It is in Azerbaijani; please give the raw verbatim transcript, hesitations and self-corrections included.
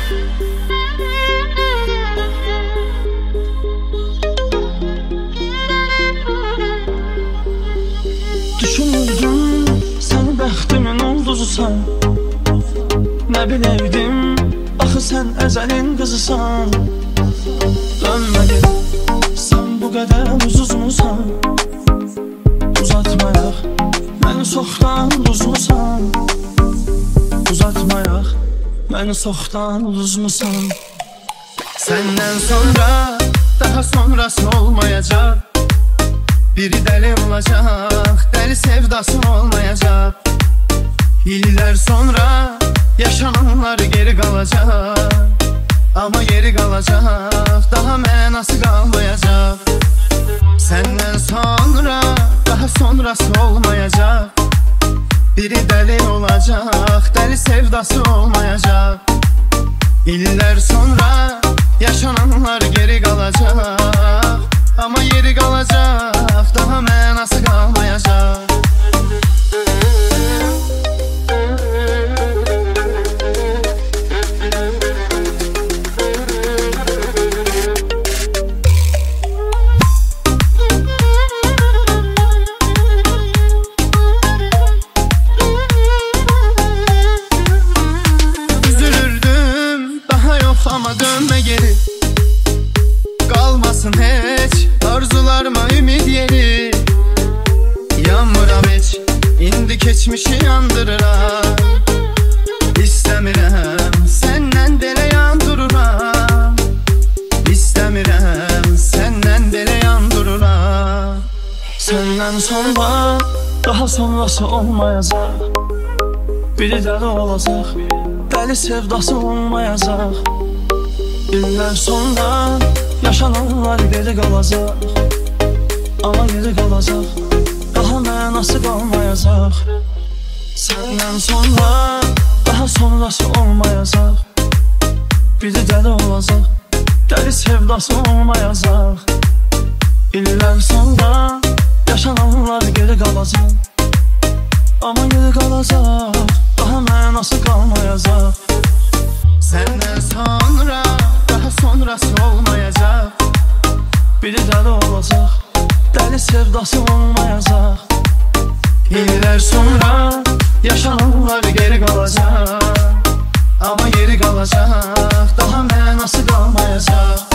Düşünürdüm sen bəxtimin ulduzusan, nə biləydim axı sən əzəlin qızısan. Dönmədim sən bu qədər uzuzmusan, uzatmayaq məni soxdan uzmusan, uzatmayaq məni soxdan uzmusan. Səndən sonra daha sonrası olmayacaq, biri dəli olacaq, dəli sevdası olmayacaq. İllər sonra yaşananlar geri qalacaq, amma yeri qalacaq, daha mənası qalmayacaq. Səndən sonra daha sonrası olmayacaq, biri dəli olacaq, dəli sevdası olmayacaq. İllər sonra yaşananlar geri qalacaq, amma yeri qalacaq, daha mənası qalmayacaq. Üzülürdüm, daha yox amma dönmə geri, qalmasın heç arzularıma ümid yeri. Yanmıram heç, indi keçmişi yandırıram, İstəmirəm, səndən belə yandururam, İstəmirəm, səndən belə yandururam. Səndən sonra daha sonrası olmayacaq, biri dəli olacaq, dəli sevdası olmayacaq. İllər sonra yaşananlar geri qalacaq, amma yeri qalacaq, daha mənası qalmayacaq. Səndən sonra daha sonrası olmayacaq, biri dəli olacaq, dəli sevdası olmayacaq. İllər sonra yaşananlar geri qalacaq, amma yeri qalacaq, daha mənası qalmayacaq. Səndən sonra daha sonrası olmayacaq, biri dəli olacaq, dəli sevdası olmayacaq. İllər sonra yaşananlar geri qalacaq, amma yeri qalacaq, Daha mənası qalmayacaq.